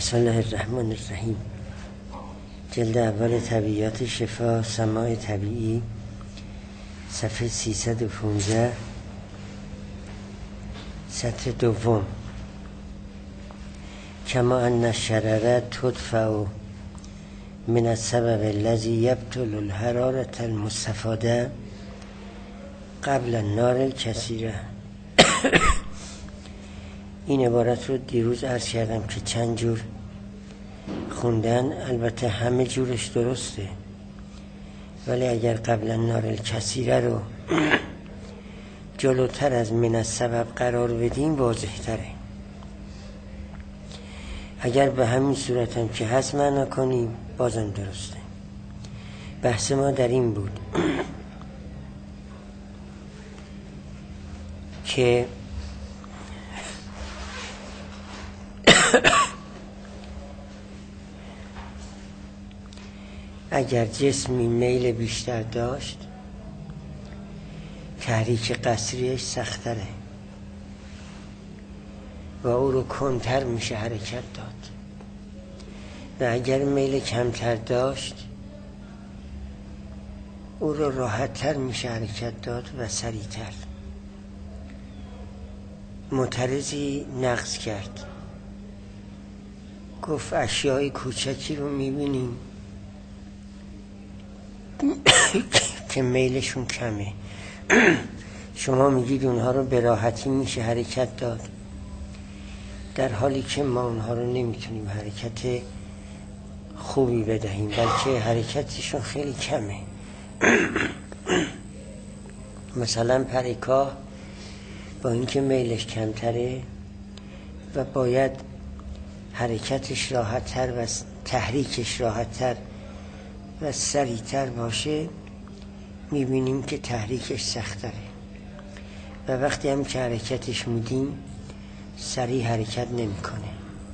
بسم الله الرحمن الرحیم. جلد اول طبیعیات شفا، سماع طبیعی، صفحه 315، سطر دوم. کما ان الشرر تدفع من السبب الذي يبطل الحرارة المستفاده قبل النار الكثیره. این عبارت رو دیروز عرض کردم که چند جور خوندن، البته همه جورش درسته، ولی اگر قبل النار الکثیره رو جلوتر از من السبب قرار بدیم واضح تره. اگر به همین صورت هم که هست معنا کنیم بازم درسته. بحث ما در این بود که اگر جسمی میل بیشتر داشت تحریک قصریش سختره و او رو کنتر میشه حرکت داد، و اگر میل کمتر داشت او رو راحت‌تر میشه حرکت داد و سریعتر. معترضی نقض کرد، گفت اشیای کوچکی رو میبینیم که میلشون کمه، شما میگید اونها رو به راحتی میشه حرکت داد، در حالی که ما اونها رو نمیتونیم حرکت خوبی بدهیم، بلکه حرکتشون خیلی کمه. مثلا پرکاه با اینکه میلش کمتره و باید حرکتش راحت‌تر و تحریکش راحت‌تر و سریعتر باشه، میبینیم که تحریکش سخت‌تره، و وقتی هم که حرکتش میدیم سریع حرکت نمیکنه.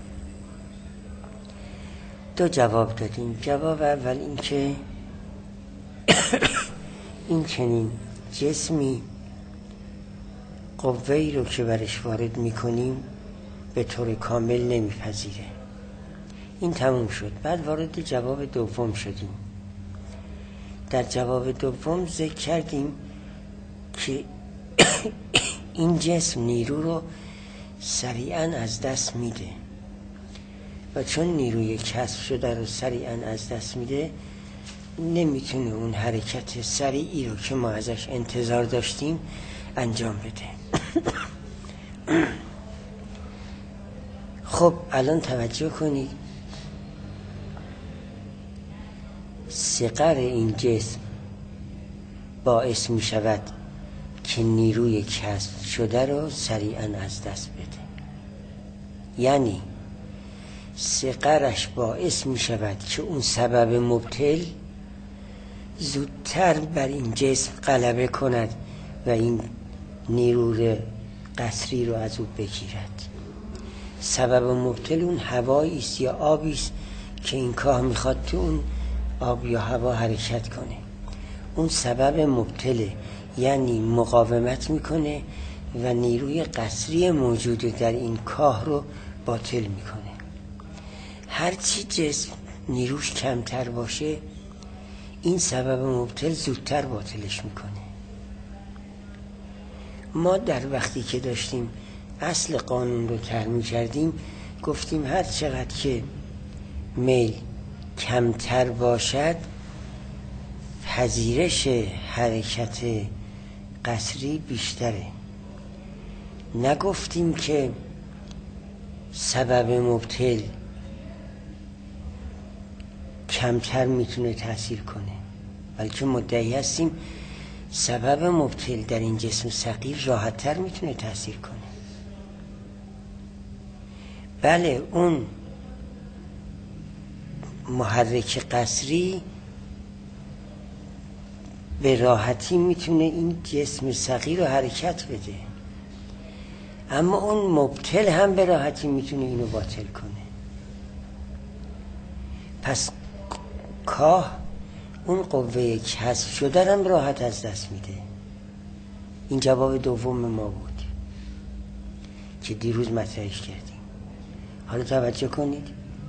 دو جواب دادیم. جواب اول این که این چنین جسمی قوه‌ای رو که برش وارد میکنیم به طور کامل نمیپذیره. این تموم شد. بعد وارد جواب دوم شدیم. در جواب دوم ذکر کردیم که این جسم نیرو رو سریعا از دست میده، و چون نیروی کسب شده رو سریعا از دست میده نمیتونه اون حرکت سریعی رو که ما ازش انتظار داشتیم انجام بده. خب الان توجه کنید، صغر این جسم باعث می شود که نیروی کسب شده رو سریعا از دست بده، یعنی صغرش باعث می شود که اون سبب مبتل زودتر بر این جسم غلبه کند و این نیروی قصری رو از او بگیرد. سبب مبتل اون هوایی است یا آبی است که این کاه میخواد تو اون آب یا هوا حرکت کنه. اون سبب مبتله، یعنی مقاومت میکنه و نیروی قصری موجود در این کاه رو باطل میکنه. هرچی جسم نیروش کمتر باشه این سبب مبتل زودتر باطلش میکنه. ما در وقتی که داشتیم اصل قانون رو طرح می‌کردیم گفتیم هر چقدر که میل کمتر باشد پذیرش حرکت قصری بیشتره. نگفتیم که سبب مبتل کمتر میتونه تأثیر کنه، بلکه مدعی هستیم سبب مبتل در این جسم ثقیل راحت‌تر میتونه تأثیر کنه. بله اون محرک قصری به راحتی میتونه این جسم ثقیل رو حرکت بده، اما اون مبتل هم به راحتی میتونه اینو باطل کنه. پس کاه اون قوه کسب شده هم راحت از دست میده. این جواب دوم ما بود که دیروز مطرحش کردیم. حالا توجه کنید،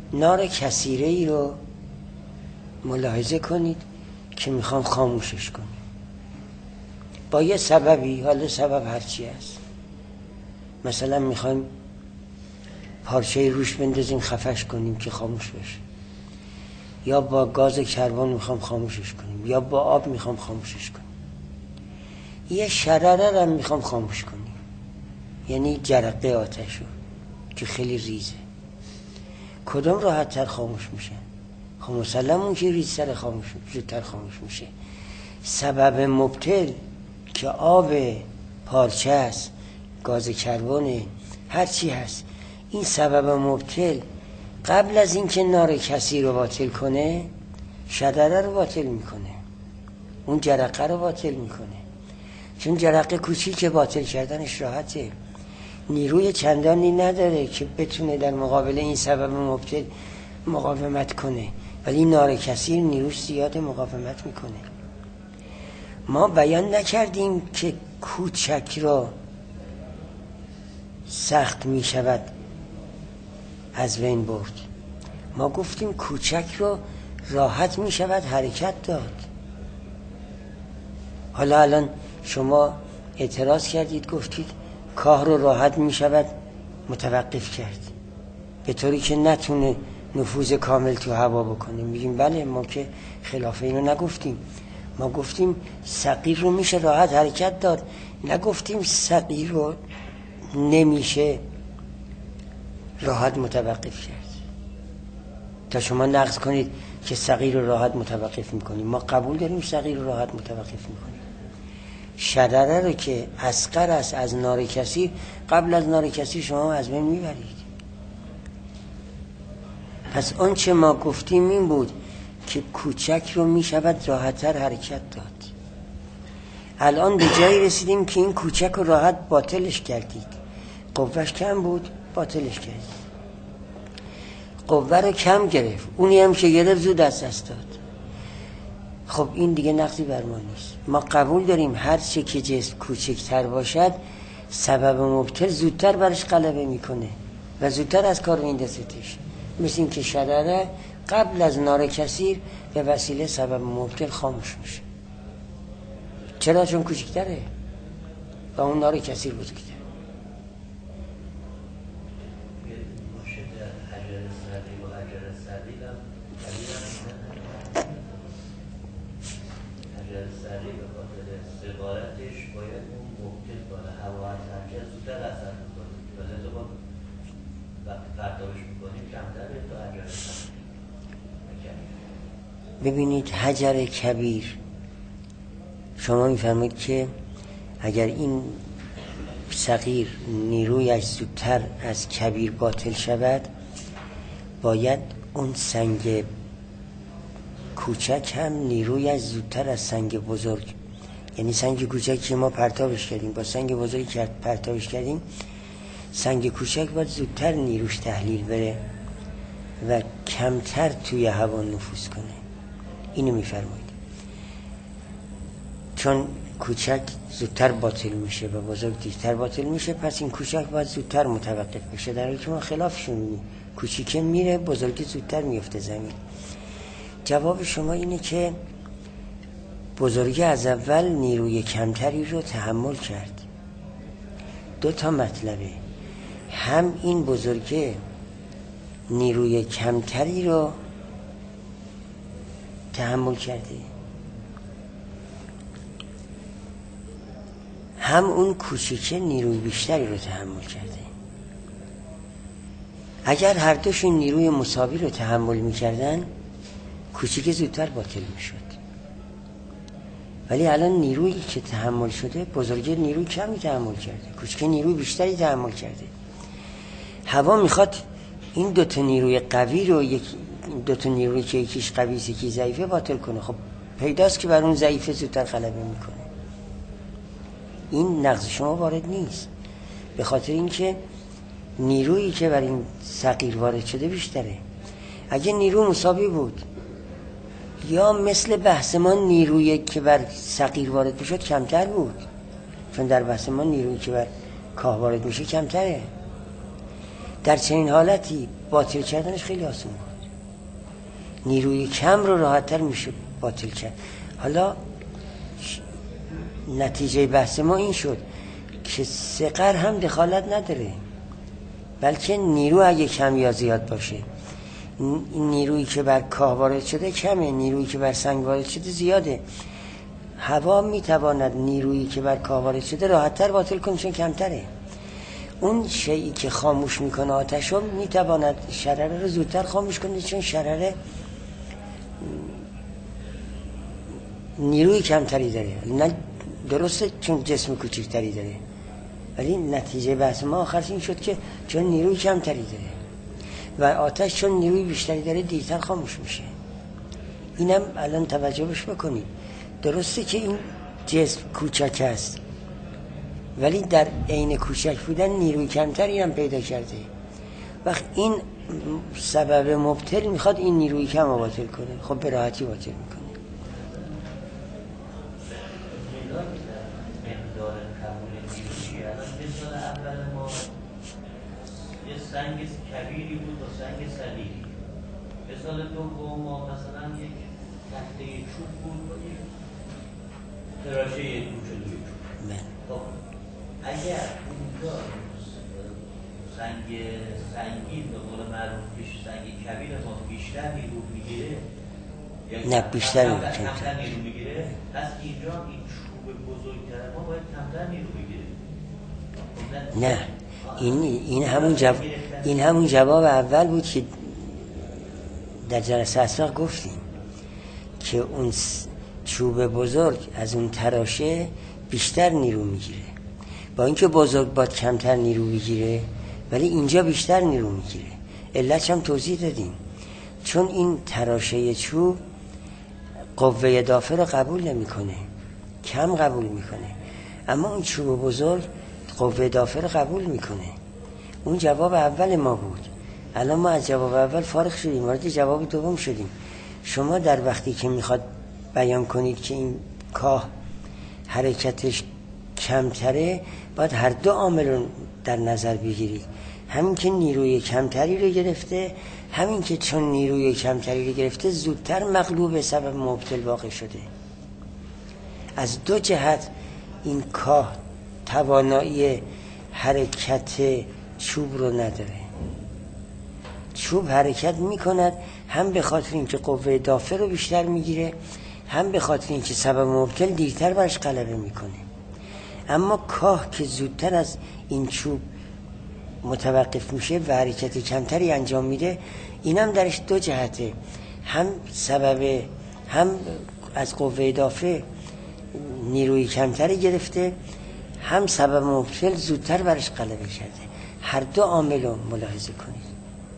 نار کثیره ای رو ملاحظه کنید که میخوام خاموشش کنیم با یه سببی، حالا سبب هرچی هست. مثلا میخوایم پارچه روش بندازیم خفش کنیم که خاموش بشه، یا با گاز کربن میخوام خاموشش کنیم، یا با آب میخوام خاموشش کنیم. یه شرره هم میخوام خاموش کنیم، یعنی جرقه آتش رو که خیلی ریزه. کدوم راحت تر خاموش میشه؟ خب مسلم اون که ریزتر زودتر خاموش میشه. سبب مبتل که آب، پارچه است، گاز کربن، هر چی هست، این سبب مبتل قبل از اینکه نار کثیر رو باطل کنه شرره رو باطل میکنه، اون جرقه رو باطل میکنه. چون جرقه کوچیک باطل کردنش راحته، نیروی چندانی نداره که بتونه در مقابل این سبب مبتل مقاومت کنه، ولی نار کثیر نیروش زیاد مقاومت میکنه. ما بیان نکردیم که کوچک را سخت میشود از بین برد، ما گفتیم کوچک رو راحت میشود حرکت داد. حالا الان شما اعتراض کردید، گفتید کاه رو راحت میشود متوقف کرد به طوری که نتونه نفوذ کامل تو هوا بکنه. میگیم بله، ما که خلاف اینو نگفتیم، ما گفتیم صغیر رو میشه راحت حرکت داد، نگفتیم صغیر رو نمیشه راحت متوقف کرد تا شما نقض کنید که صغیر رو راحت متوقف میکنیم. ما قبول داریم صغیر رو راحت متوقف میکنیم. شرره رو که اصغر است از نار کثیر، قبل از نار کثیر شما از بین میبرید. پس اون چه ما گفتیم این بود که کوچک رو میشود راحت‌تر حرکت داد. الان به جایی رسیدیم که این کوچک رو راحت باطلش کردید، قوهش کم بود باطلش کردید، قوه رو کم گرفت، اونی هم که گرفت زود از دست داد. خب این دیگه نقضی بر ما نیست. ما قبول داریم هر چه که جسم کوچکتر باشد سبب مبتل زودتر برش غلبه میکنه و زودتر از کار میندازتش. مثل این که شرره قبل از نار کثیر به وسیله سبب مبتل خاموش میشه. چرا؟ چون کوچکتره و اون نار کثیر بزرگتره. ببینید حجر کبیر، شما میفرمایید که اگر این صغیر نیرویش زودتر از کبیر باطل شود، باید اون سنگ کوچک هم نیرویش زودتر از سنگ بزرگ، یعنی سنگ کوچک که ما پرتابش کردیم با سنگ بزرگی که پرتابش کردیم، سنگ کوچک باید زودتر نیروش تحلیل بره و کمتر توی هوا نفوذ کنه. اینو میفرمایید. چون کوچک زودتر باطل میشه و بزرگ دیرتر باطل میشه، پس این کوچک باید زودتر متوقف بشه، در حالی که ما خلافشون می‌بینیم، کوچیکه میره بزرگی زودتر میفته زمین. جواب شما اینه که بزرگی از اول نیروی کمتری رو تحمل کرد. دو تا مطلبه، هم این بزرگی نیروی کمتری رو تحمل کرده، هم اون کوچیکه نیروی بیشتری رو تحمل کرده. اگر هر دوشون نیروی مساوی رو تحمل میکردن، کوچیکه زودتر باطل میشد. ولی الان نیرویی که تحمل شده، بزرگی نیروی کمی تحمل کرده، کوچیکه نیروی بیشتری تحمل کرده. هوا میخواد این دوتا نیروی قوی رو، دوتا نیروی که یکیش قوی است یکی ضعیفه باطل کنه. خب پیداست که بر اون ضعیفه زودتر غلبه میکنه. این نقض شما وارد نیست، به خاطر اینکه نیرویی که بر این صغیر وارد شده بیشتره. اگه نیرو مساوی بود، یا مثل بحث ما نیرویی که بر صغیر وارد میشد کمتر بود، چون در بحث ما نیرویی که بر کاه وارد میشه کمتره. در چنین حالتی باطل کردنش خیلی آسان بود. نیروی کم رو راحت‌تر میشه باطل کرد. حالا نتیجه بحث ما این شد که صغر هم دخالت نداره، بلکه نیرو اگه کم یا زیاد باشه، نیرویی که بر کاه وارد شده کمه، نیرویی که بر سنگ وارد شده زیاده. هوا میتواند نیرویی که بر کاه وارد شده راحت‌تر باطل کنه چون کمتره. اون شیئی که خاموش میکنه آتش رو میتواند شراره رو زودتر خاموش کنه چون شراره نیروی کمتری داره. نه درسته چون جسم کوچکتری داره، ولی نتیجه بحث ما آخرش این شد که چون نیروی کمتری داره و آتش چون نیروی بیشتری داره دیرتر خاموش میشه. اینم الان توجه بش بکنید. درسته که این جسم کوچک است ولی در عین کوچک بودن نیروی کمتری هم پیدا کرده. وقت این سبب مبتل میخواد این نیروی کم رو باطل کنه، خب به راحتی باطل میکنه. سنگ کبیری بود و سنگ صغیری. مثال دوم مثلا یک تخته چوب بود و یک تراشه کوچولوی چوب. خب اگر اونجا سنگ سنگین به قول معروف سنگ کبیر ما بیشتر نیرو میگیره نه بیشتر کمتر نیرو میگیره، پس اینجا این چوب بزرگتر ما باید کمتر نیرو بگیره. نه این همون جواب اول بود که در جلسه اسبق گفتیم که اون چوب بزرگ از اون تراشه بیشتر نیرو میگیره، با اینکه بزرگ باید کمتر نیرو بگیره ولی اینجا بیشتر نیرو میگیره. علتش هم توضیح دادیم، چون این تراشه چوب قوه اضافه رو قبول نمیکنه، کم قبول میکنه، اما اون چوب بزرگ قوه اضافه رو قبول میکنه. اون جواب اول ما بود. الان ما از جواب اول فارغ شدیم، وارد جواب دوم شدیم. شما در وقتی که میخواد بیان کنید که این کاه حرکتش کمتره باید هر دو عامل رو در نظر بگیرید، همین که نیروی کمتری رو گرفته، همین که چون نیروی کمتری رو گرفته زودتر مغلوب سبب مبتل واقع شده. از دو جهت این کاه توانایی حرکت چوب رو نداره. چوب حرکت میکند هم به خاطر اینکه قوه دافع رو بیشتر میگیره، هم به خاطر اینکه سبب مبتل دیرتر برش غلبه میکنه. اما کاه که زودتر از این چوب متوقف میشه و حرکت کمتری انجام میده، اینم درش دو جهته، هم سبب هم از قوه دافع نیروی کمتری گرفته، هم سبب مبتل زودتر برش غلبه کرده. هر دو عامل رو ملاحظه کنید.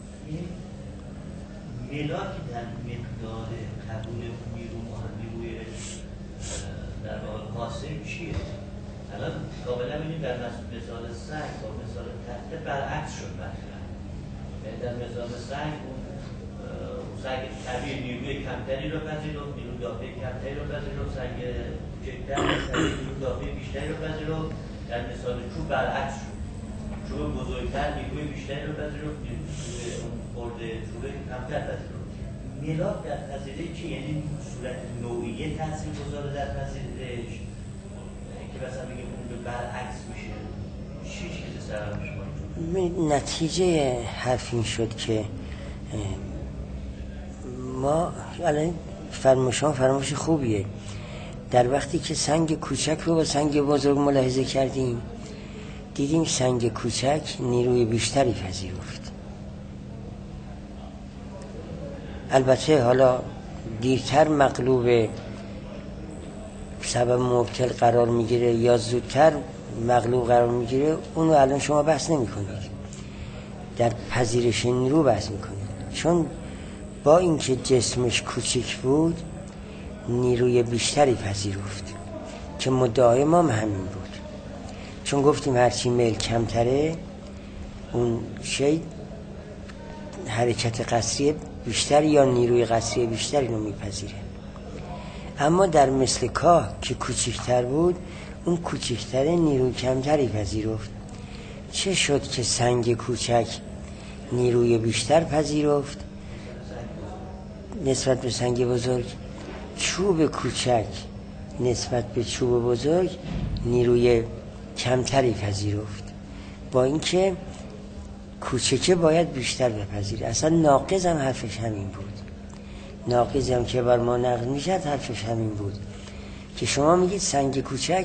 ملاکی در مقدار قبول نیروی در واقع قاسم چیه؟ الان کاملا ببینید در مثال سنگ با مثال تخته برعکس شد مثلا. در مثال سنگ اون سنگ کبیر نیروی کمتری رو پذیرفت، نیروی دافع کمتری رو پذیرفت، سنگ کوچکتر نیروی دافع بیشتری رو پذیرفت. در مثال چوب برعکس شد، چوب بزرگتر نیروی بیشتری رو پذیرفت، نیروی اون خورده چوب کمتر پذیرفت. ملاک در پذیرش چی؟ یعنی صورت نوعیه تاثیر گذاره در پذیرش که مثلا بگیم اون به برعکس میشه. چی چیزی سبب میشه؟ نتیجه حرف این شد که ما الان فرمایش خوبیه. در وقتی که سنگ کوچک رو با سنگ بزرگ ملاحظه کردیم، دیدیم سنگ کوچک نیروی بیشتری پذیرفت. البته حالا دیرتر مغلوب سبب مبتل قرار میگیره یا زودتر مغلوب قرار میگیره، اونو الان شما بحث نمی کنید، در پذیرش نیرو بحث میکنید. چون با اینکه جسمش کوچک بود نیروی بیشتری پذیرفت که مدعای ما همین بود. چون گفتیم هرچی میل کمتره اون شی حرکت قصری بیشتر یا نیروی قصری بیشتری رو میپذیره. اما در مثل کاه که کوچکتر بود اون کوچکتره نیروی کمتری پذیرفت. چه شد که سنگ کوچک نیروی بیشتر پذیرفت نسبت به سنگ بزرگ. چوب کوچک نسبت به چوب بزرگ نیروی کمتری پذیرفت، با اینکه کوچکه باید بیشتر بپذیره. اصلا ناقض هم حرفش همین بود. ناقض هم که بر ما نقل میشد حرفش همین بود که شما میگید سنگ کوچک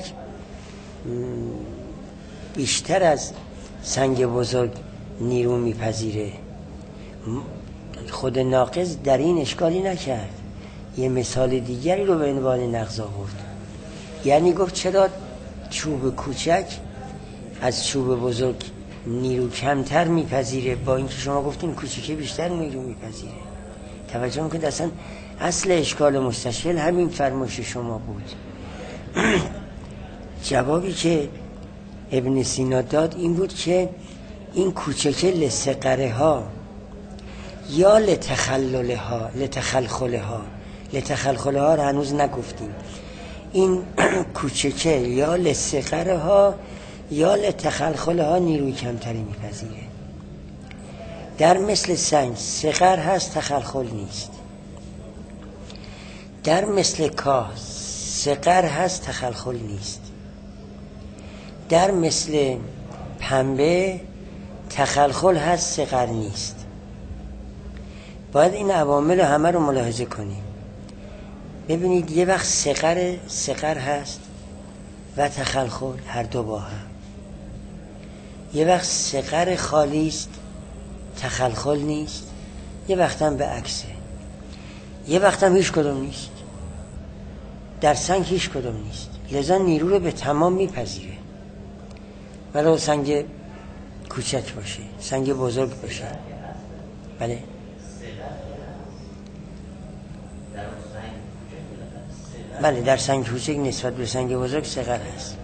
بیشتر از سنگ بزرگ نیرو میپذیره. خود ناقض در این اشکالی نکرد، یه مثال دیگری رو به عنوان نقض آورد. یعنی گفت چرا چوب کوچک از چوب بزرگ نیرو کمتر میپذیره، با اینکه شما گفتین کوچیکه بیشتر نیرو میپذیره. توجه میکنید اصلا اصل اشکال مستشکل همین فرمایش شما بود. جوابی که ابن سینا داد این بود که این کوچکه لصغره ها یا لتخلله ها رو هنوز نگفتیم. این کوچکه یا لصغره ها یا لتخلخله ها نیروی کمتری میپذیره. در مثل سنگ صغر هست تخلخل نیست، در مثل کاه صغر هست تخلخل نیست، در مثل پنبه تخلخل هست صغر نیست. باید این عوامل همه رو ملاحظه کنیم. ببینید یه وقت صغر هست و تخلخل هر دو با هم، یه وقت صغر خالی است تخلخل نیست، یه وقت هم به عکسه، یه وقت هم هیچ کدوم نیست. در سنگ هیچ کدوم نیست، لذا نیرو رو به تمام میپذیره، ولو سنگ کوچک باشه سنگ بزرگ باشه. بله بله در سنگ کوچک نسبت به سنگ بزرگ صغر هست،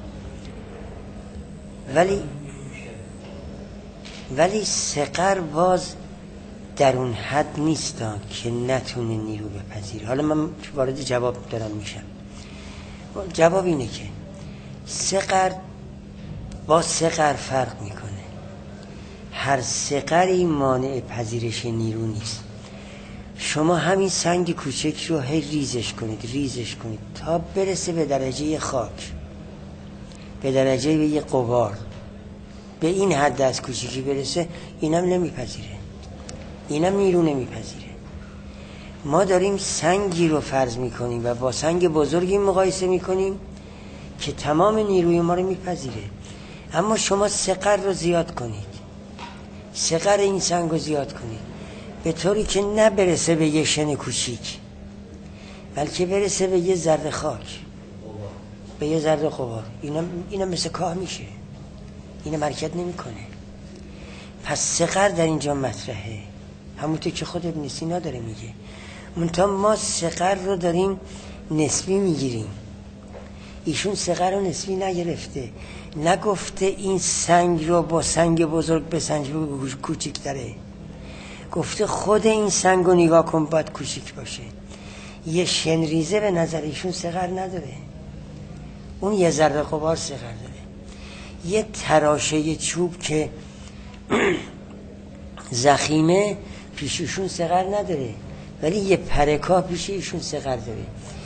ولی صغر باز در اون حد نیست که نتونه نیرو بپذیره. حالا من وارد جواب دارم میشم. جواب اینه که صغر با صغر فرق میکنه. هر صغری مانع پذیرش نیرو نیست. شما همین سنگ کوچک رو هی ریزش کنید تا برسه به درجه خاک، به درجه یه غبار، به این حد از کوچیکی برسه، اینم نمیپذیره، اینم نیرو نمیپذیره. ما داریم سنگی رو فرض میکنیم و با سنگ بزرگی مقایسه میکنیم که تمام نیروی ما رو میپذیره. اما شما صغر رو زیاد کنید، صغر این سنگ رو زیاد کنید به طوری که نه برسه به یه شن کوچیک، بلکه برسه به یه ذره خاک، به یه ذره غبار. اینم مثل کاه میشه، اینم حرکت نمیکنه. پس صغر در اینجا مطرحه، همونطور که خود ابن سینا داره میگه. منتها ما صغر رو داریم نسبی میگیریم، ایشون صغر رو نسبی نگرفته، نگفته این سنگ رو با سنگ بزرگ به سنگ کوچیک داره، گفته خود این سنگ رو نگاه کن باید کوچیک باشه. یه شنریزه به نظر ایشون صغر نداره، اون یه ذره غبار صغر داره. یه تراشه چوب که زخیمه پیش ایشون صغر نداره، ولی یه پرکا پیش ایشون صغر داره.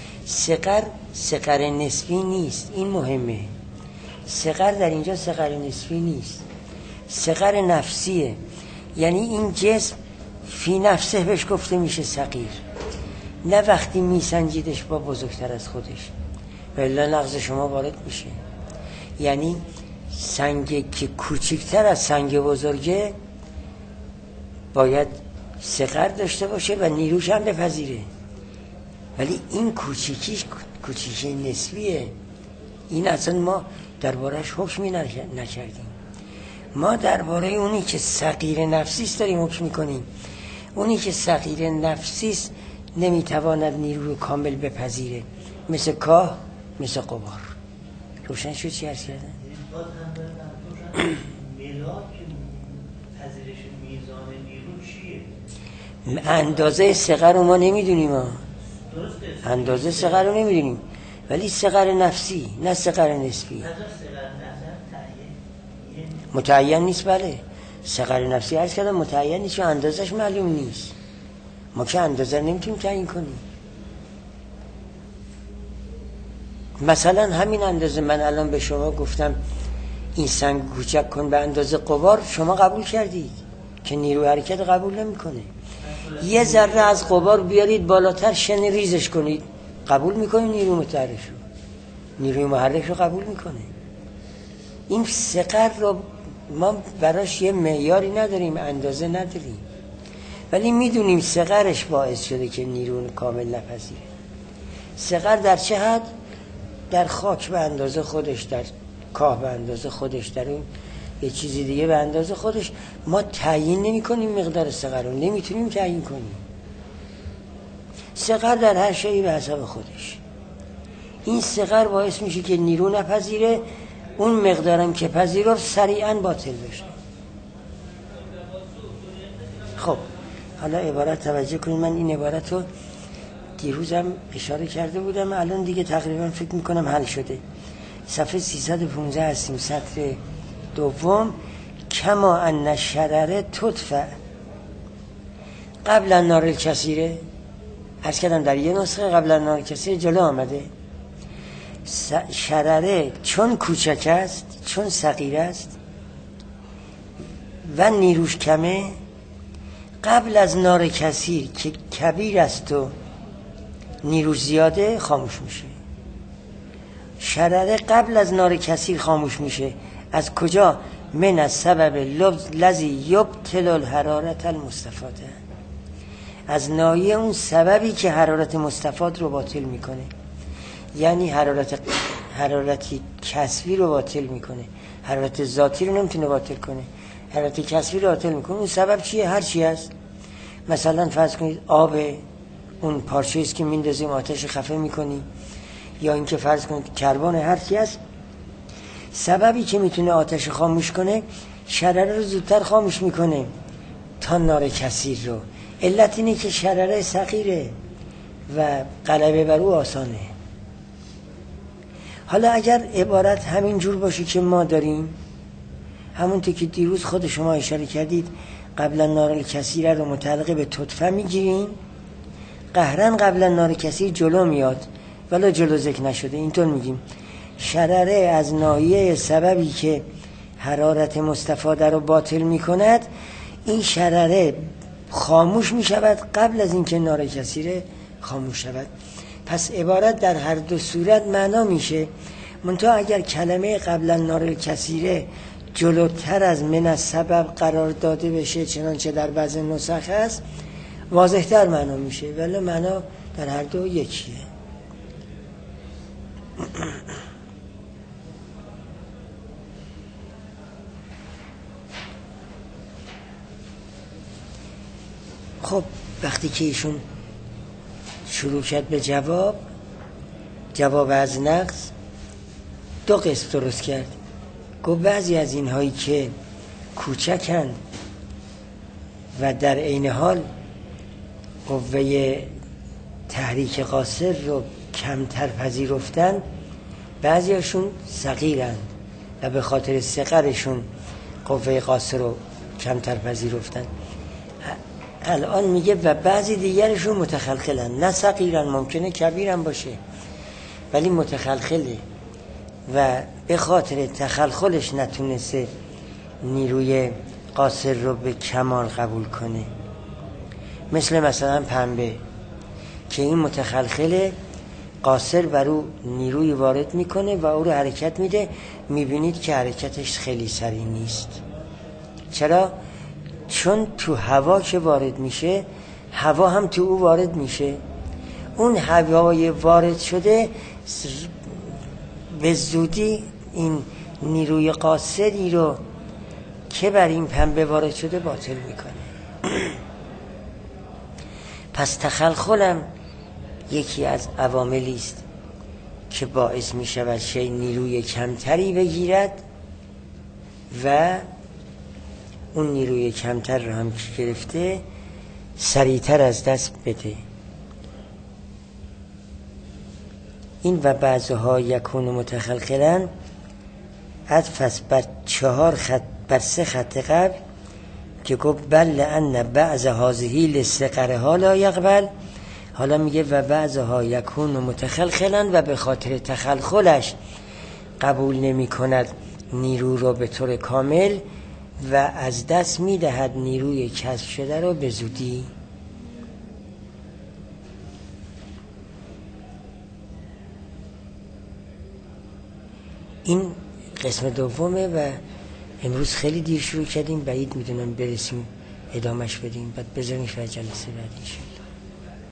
صغر نسبی نیست، این مهمه. صغر در اینجا صغر نسبی نیست، صغر نفسیه. یعنی این جسم فی نفسه بهش گفته میشه صغیر، نه وقتی میسنجیدش با بزرگتر از خودش، ولی نقض شما وارد میشه. یعنی سنگی که کوچکتر از سنگ بزرگه باید صغر داشته باشه و نیروش هم بپذیره، ولی این کوچیکی نسبیه. این اصلا ما دربارهش حکمی نکردیم. ما درباره اونی که صغیر نفسیست داریم حکم میکنیم. اونی که صغیر نفسیست نمیتواند نیروی کامل بپذیره، مثل کاه، مثل غبار. روشن شد چی عرض کردن؟ پذیرش میزان نیرو چیه؟ اندازه صغر رو ما نمیدونیم، اندازه صغر رو نمیدونیم، ولی صغر نفسی نه صغر نسبی. متعین نیست. بله صغر نفسی عرض کردم متعین نیست و اندازش معلوم نیست. ما که اندازه نمیتونیم تعیین کنیم. مثلا همین اندازه من الان به شما گفتم این سنگ کوچک کن به اندازه غبار، شما قبول کردید که نیروی حرکت قبول نمیکنه. یه ذره از غبار بیارید بالاتر شن ریزش کنید، قبول میکنه نیروی متحرک رو، نیروی محرک رو قبول میکنه. این صغر رو ما براش یه معیاری نداریم، اندازه نداریم، ولی میدونیم صغرش باعث شده که نیرو کامل نپذیره. صغر در چه حد؟ در خاک به اندازه خودش، در کاه به اندازه خودش، در اون یه چیزی دیگه به اندازه خودش. ما تعیین نمی کنیم مقدار صغر رو، نمیتونیم تعیین کنیم. صغر در هر شیء به حسب خودش. این صغر باعث میشه که نیرو نپذیره، اون مقدارم که پذیرفت سریعا باطل بشه. خب حالا عبارت توجه کنید. من این عبارت رو دیروزم اشاره کرده بودم، الان دیگه تقریبا فکر میکنم حل شده. صفحه 315 هستیم، سطر دوم. کما ان الشرر تدفع قبل النار الکثیره. عرض کردم در یه نسخه قبل النار الکثیره جلو آمده. شرره چون کوچک است، چون صغیر است و نیروش کمه، قبل از نار کثیر که کبیر است و نیروش زیاده خاموش میشه. شرره قبل از نار کثیر خاموش میشه. از کجا؟ من از سبب لذی یبطل الحرارت المستفاده، از ناحیه اون سببی که حرارت مستفاد رو باطل میکنه. یعنی حرارتی کسبی رو باطل میکنه، حرارت ذاتی رو نمیتونه باطل کنه، حرارت کسبی رو باطل میکنه. اون سبب چیه؟ هر چی هست. مثلا فرض کنید آب، اون پارچه است که میندازیم آتش خفه میکنیم، یا اینکه فرض کنید کربن، هر چی هست سببی که میتونه آتش خاموش کنه، شرره رو زودتر خاموش میکنه تا نار کثیر رو. علت اینه که شرره صغیره و غلبه بر او آسانه. حالا اگر عبارت همین جور باشه که ما داریم، همونطور که دیروز خود شما اشاره کردید، قبلا نار کثیر رو متعلق به تدفع میگیریم، قهرن قبلا نار کثیر جلو میاد ولی جلو ذکر نشده. اینطور میگیم شرره از ناحیه سببی که حرارت مستفاده رو باطل میکند، این شرره خاموش میشود قبل از اینکه نار کثیر خاموش شود. پس عبارت در هر دو صورت معنا میشه، منتها اگر کلمه قبلا نار کثیره جلوتر از من از سبب قرار داده بشه، چنانچه در بعض نسخ هست، واضحتر معنا میشه، ولی معنا در هر دو یکیه. خب وقتی که ایشون شروع کرد به جواب از نقص، دو قسم درست کرد. گفت بعضی از اینهایی که کوچکن و در عین حال قوه تحریک قاصر رو کمتر پذیرفتن، بعضی هاشون صغیرن و به خاطر صغرشون قوه قاصر رو کمتر پذیرفتن. الان میگه و بعضی دیگرشون متخلخلن، نه صغیرن، ممکنه کبیرن باشه ولی متخلخله و به خاطر تخلخلش نتونسته نیروی قاصر رو به کمال قبول کنه. مثلا پنبه که این متخلخله، قاصر بر او نیروی وارد میکنه و او رو حرکت میده، میبینید که حرکتش خیلی سریع نیست. چرا؟ چون تو هوا که وارد میشه، هوا هم تو او وارد میشه. اون هوای وارد شده به زودی این نیروی قاصری رو که بر این پنبه وارد شده باطل میکنه. پس تخلخلم یکی از عواملی است که باعث میشود شی نیروی کمتری بگیرد و اون نیروی کمتر رو هم که گرفته سریعتر از دست بده. این و بعضها یکون متخلخلن عطف است بر 4 خط، بر 3 خط قبل که گفت بل ان بعض هذه لصغرها لا یقبل، حالا میگه و بعضها یکون متخلخلا و به خاطر تخلخلش قبول نمی کند نیرو رو به طور کامل و از دست میدهد نیروی کسب شده رو به زودی. این قسم دومه و امروز خیلی دیر شروع کردیم، بعید میدونم برسیم ادامش بدیم، بعد بذاریم شاید جلسه بعدیش.